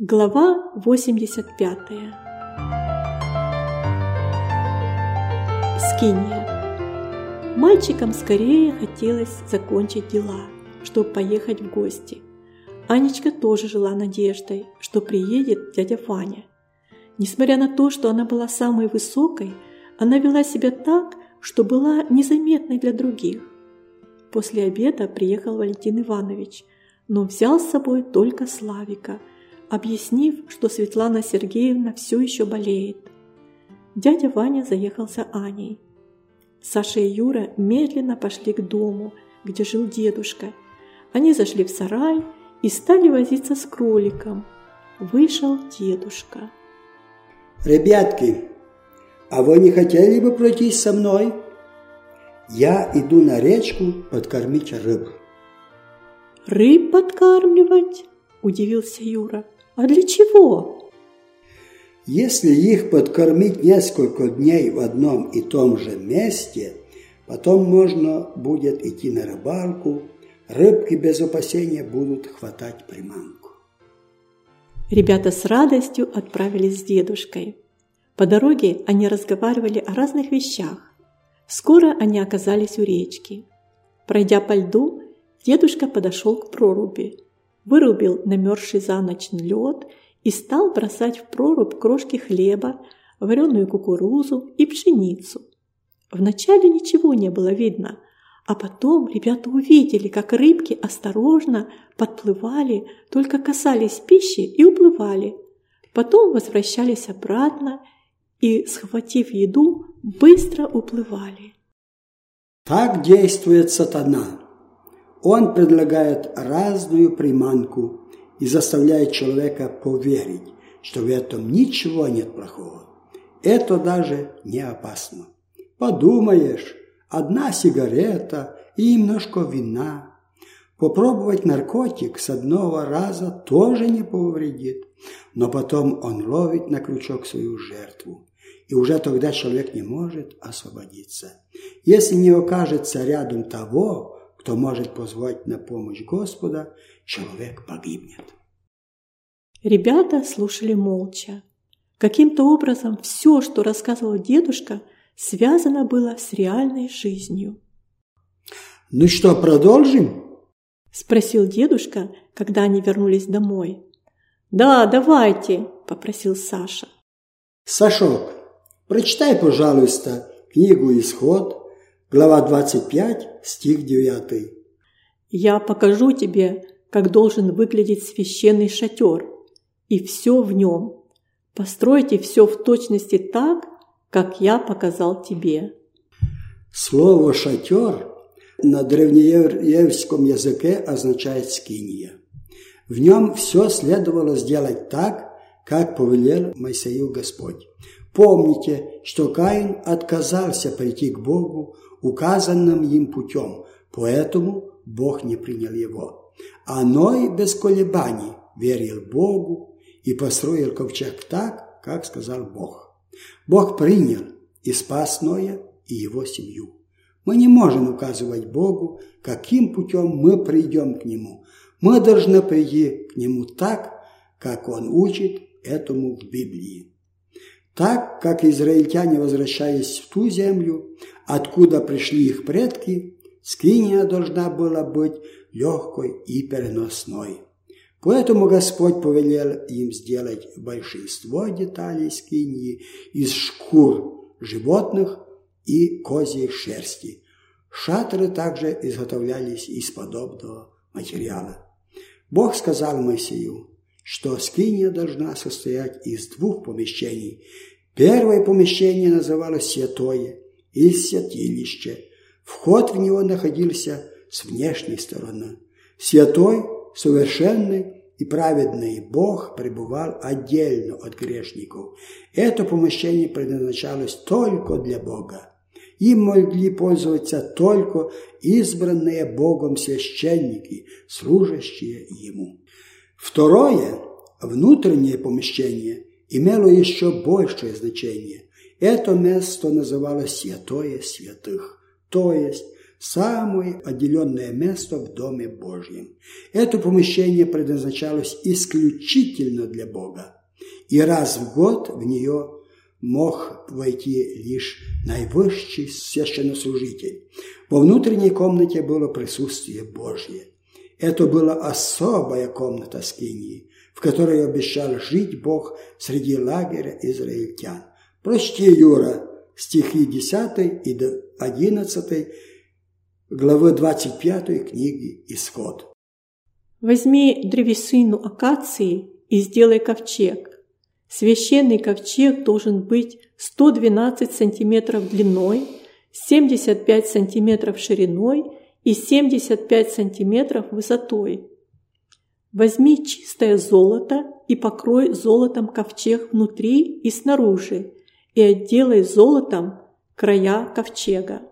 Глава 85. Скиния. Мальчикам скорее хотелось закончить дела, чтобы поехать в гости. Анечка тоже жила надеждой, что приедет дядя Ваня. Несмотря на то, что она была самой высокой, она вела себя так, что была незаметной для других. После обеда приехал Валентин Иванович, но взял с собой только Славика, объяснив, что Светлана Сергеевна все еще болеет. Дядя Ваня заехал за Аней. Саша и Юра медленно пошли к дому, где жил дедушка. Они зашли в сарай и стали возиться с кроликом. Вышел дедушка. «Ребятки, а вы не хотели бы пройтись со мной? Я иду на речку подкормить рыб». «Рыб подкармливать?» – удивился Юра. «А для чего?» «Если их подкормить несколько дней в одном и том же месте, потом можно будет идти на рыбалку, рыбки без опасения будут хватать приманку». Ребята с радостью отправились с дедушкой. По дороге они разговаривали о разных вещах. Скоро они оказались у речки. Пройдя по льду, дедушка подошел к проруби, вырубил намерзший за ночь лед и стал бросать в прорубь крошки хлеба, вареную кукурузу и пшеницу. Вначале ничего не было видно, а потом ребята увидели, как рыбки осторожно подплывали, только касались пищи и уплывали. Потом возвращались обратно и, схватив еду, быстро уплывали. Так действует сатана. Он предлагает разную приманку и заставляет человека поверить, что в этом ничего нет плохого. Это даже не опасно. Подумаешь, одна сигарета и немножко вина. Попробовать наркотик с одного раза тоже не повредит, но потом он ловит на крючок свою жертву, и уже тогда человек не может освободиться. Если не окажется рядом того, кто может позвать на помощь Господа, человек погибнет. Ребята слушали молча. Каким-то образом все, что рассказывал дедушка, связано было с реальной жизнью. «Ну что, продолжим?» – спросил дедушка, когда они вернулись домой. «Да, давайте», – попросил Саша. «Сашок, прочитай, пожалуйста, книгу «Исход», глава 25, стих 9. «Я покажу тебе, как должен выглядеть священный шатер, и все в нем. Постройте все в точности так, как я показал тебе». Слово «шатер» на древнееврейском языке означает «скиния». В нем все следовало сделать так, как повелел Моисею Господь. Помните, что Каин отказался прийти к Богу указанным им путем, поэтому Бог не принял его. А Ной без колебаний верил Богу и построил ковчег так, как сказал Бог. Бог принял и спас Ноя и его семью. Мы не можем указывать Богу, каким путем мы придем к Нему. Мы должны прийти к Нему так, как Он учит этому в Библии. Так как израильтяне возвращались в ту землю, откуда пришли их предки, скиния должна была быть легкой и переносной. Поэтому Господь повелел им сделать большинство деталей скинии из шкур животных и козьей шерсти. Шатры также изготовлялись из подобного материала. Бог сказал Моисею, что скиния должна состоять из 2 помещений. Первое помещение называлось святое или святилище. Вход в него находился с внешней стороны. Святой, совершенный и праведный Бог пребывал отдельно от грешников. Это помещение предназначалось только для Бога. Им могли пользоваться только избранные Богом священники, служащие Ему. Второе, внутреннее помещение, имело еще большее значение. Это место называлось святое святых, то есть самое отделенное место в Доме Божьем. Это помещение предназначалось исключительно для Бога, и раз в год в нее мог войти лишь наивысший священнослужитель. Во внутренней комнате было присутствие Божье. Это была особая комната скинии, в которой обещал жить Бог среди лагеря израильтян. Прочти, Юра, стихи 10 и 11 главы 25 книги «Исход». «Возьми древесину акации и сделай ковчег. Священный ковчег должен быть 112 сантиметров длиной, 75 сантиметров шириной и 75 сантиметров высотой. Возьми чистое золото и покрой золотом ковчег внутри и снаружи, и отделай золотом края ковчега».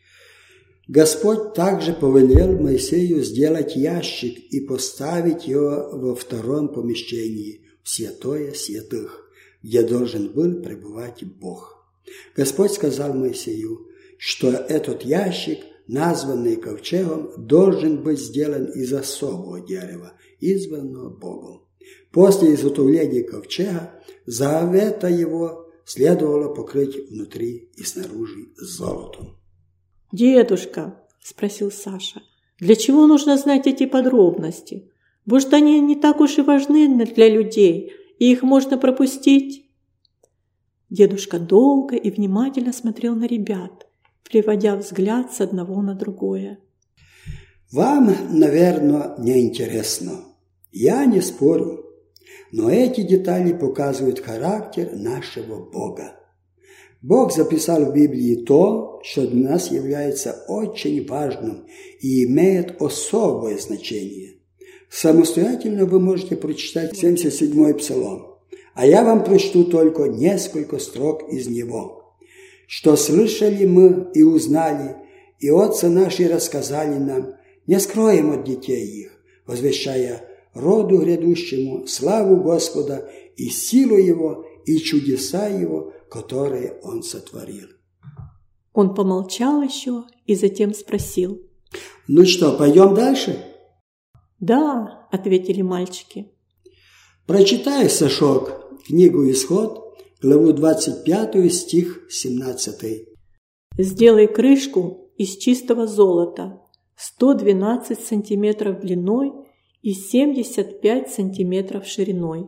Господь также повелел Моисею сделать ящик и поставить его во втором помещении, в святое святых, где должен был пребывать Бог. Господь сказал Моисею, что этот ящик, названный ковчегом, должен быть сделан из особого дерева, избранного Богом. После изготовления ковчега завета его следовало покрыть внутри и снаружи золотом. «Дедушка», – спросил Саша, – «для чего нужно знать эти подробности? Может, они не так уж и важны для людей, и их можно пропустить?» Дедушка долго и внимательно смотрел на ребят, переводя взгляд с одного на другое. «Вам, наверное, не интересно. Я не спорю. Но эти детали показывают характер нашего Бога. Бог записал в Библии то, что для нас является очень важным и имеет особое значение. Самостоятельно вы можете прочитать 77-й Псалом, а я вам прочту только несколько строк из него. «Что слышали мы и узнали, и отцы наши рассказали нам, не скроем от детей их, возвещая роду грядущему славу Господа и силу Его, и чудеса Его, которые Он сотворил». Он помолчал еще и затем спросил: «Ну что, пойдем дальше?» «Да», – ответили мальчики. Прочитай, Сашок, книгу «Исход», главу 25, стих 17. «Сделай крышку из чистого золота, 112 сантиметров длиной и 75 сантиметров шириной».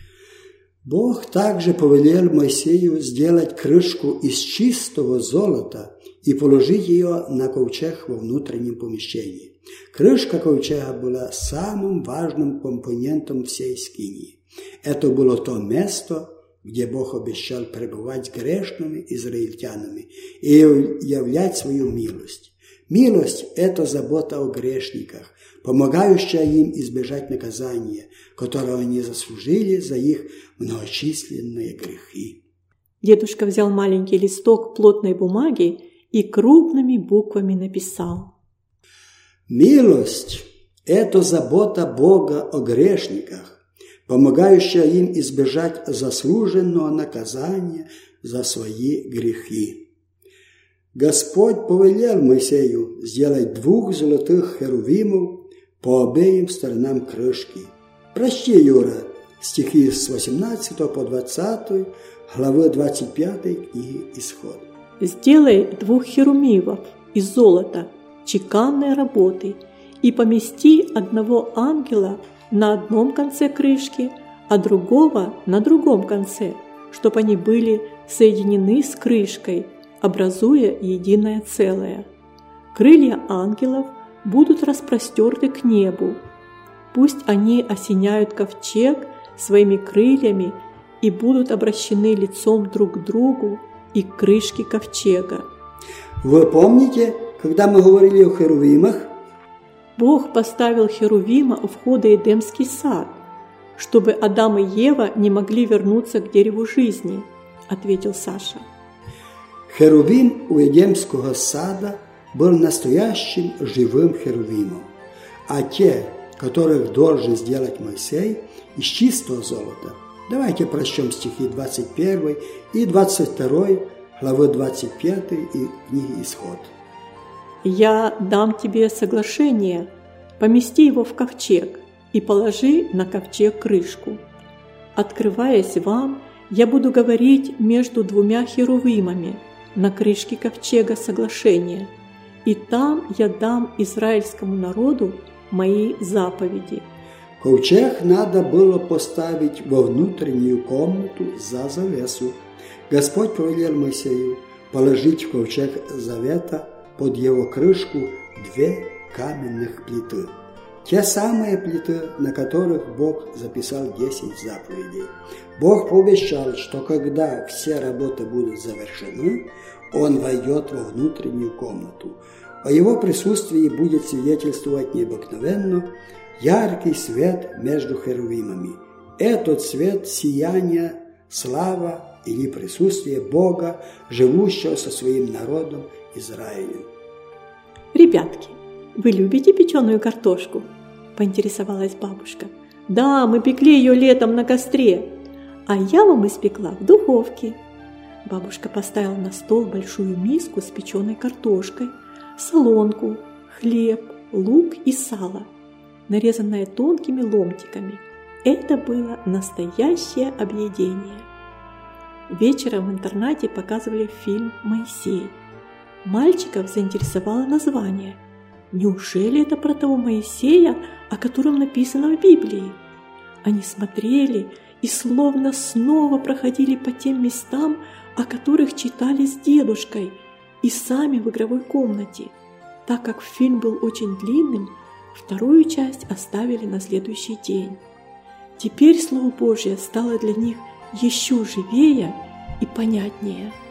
Бог также повелел Моисею сделать крышку из чистого золота и положить ее на ковчег во внутреннем помещении. Крышка ковчега была самым важным компонентом всей скинии. Это было то место, где Бог обещал пребывать с грешными израильтянами и являть свою милость. Милость – это забота о грешниках, помогающая им избежать наказания, которого они заслужили за их многочисленные грехи. Дедушка взял маленький листок плотной бумаги и крупными буквами написал: «Милость – это забота Бога о грешниках, помогающая им избежать заслуженного наказания за свои грехи». Господь повелел Моисею сделать 2 золотых херувимов по обеим сторонам крышки. Прочти, Юра, стихи с 18 по 20 главы 25 книги «Исход». «Сделай 2 херувимов из золота чеканной работы и помести одного ангела на одном конце крышки, а другого на другом конце, чтобы они были соединены с крышкой, образуя единое целое. Крылья ангелов будут распростерты к небу. Пусть они осеняют ковчег своими крыльями и будут обращены лицом друг к другу и к крышке ковчега». Вы помните, когда мы говорили о херувимах? Бог поставил херувима у входа в Эдемский сад, чтобы Адам и Ева не могли вернуться к дереву жизни, ответил Саша. Херувим у Эдемского сада был настоящим живым херувимом, а те, которых должен сделать Моисей, из чистого золота. Давайте прочтем стихи 21 и 22 главы 25 и книги «Исход». «Я дам тебе соглашение, помести его в ковчег и положи на ковчег крышку. Открываясь вам, я буду говорить между двумя херувимами на крышке ковчега соглашения, и там я дам израильскому народу мои заповеди». Ковчег надо было поставить во внутреннюю комнату за завесу. Господь повелел Моисею положить в ковчег завета под его крышку 2 каменных плиты. Те самые плиты, на которых Бог записал 10 заповедей. Бог пообещал, что когда все работы будут завершены, Он войдет во внутреннюю комнату. О Его присутствии будет свидетельствовать необыкновенно яркий свет между херувимами. Этот свет – сияние, слава или присутствие Бога, живущего со своим народом Израилем. «Ребятки, вы любите печеную картошку?» – поинтересовалась бабушка. «Да, мы пекли ее летом на костре, а я вам испекла в духовке». Бабушка поставила на стол большую миску с печеной картошкой, солонку, хлеб, лук и сало, нарезанное тонкими ломтиками. Это было настоящее объедение. Вечером в интернате показывали фильм «Моисей». Мальчиков заинтересовало название. Неужели это про того Моисея, о котором написано в Библии? Они смотрели и словно снова проходили по тем местам, о которых читали с дедушкой и сами в игровой комнате. Так как фильм был очень длинным, вторую часть оставили на следующий день. Теперь Слово Божье стало для них еще живее и понятнее.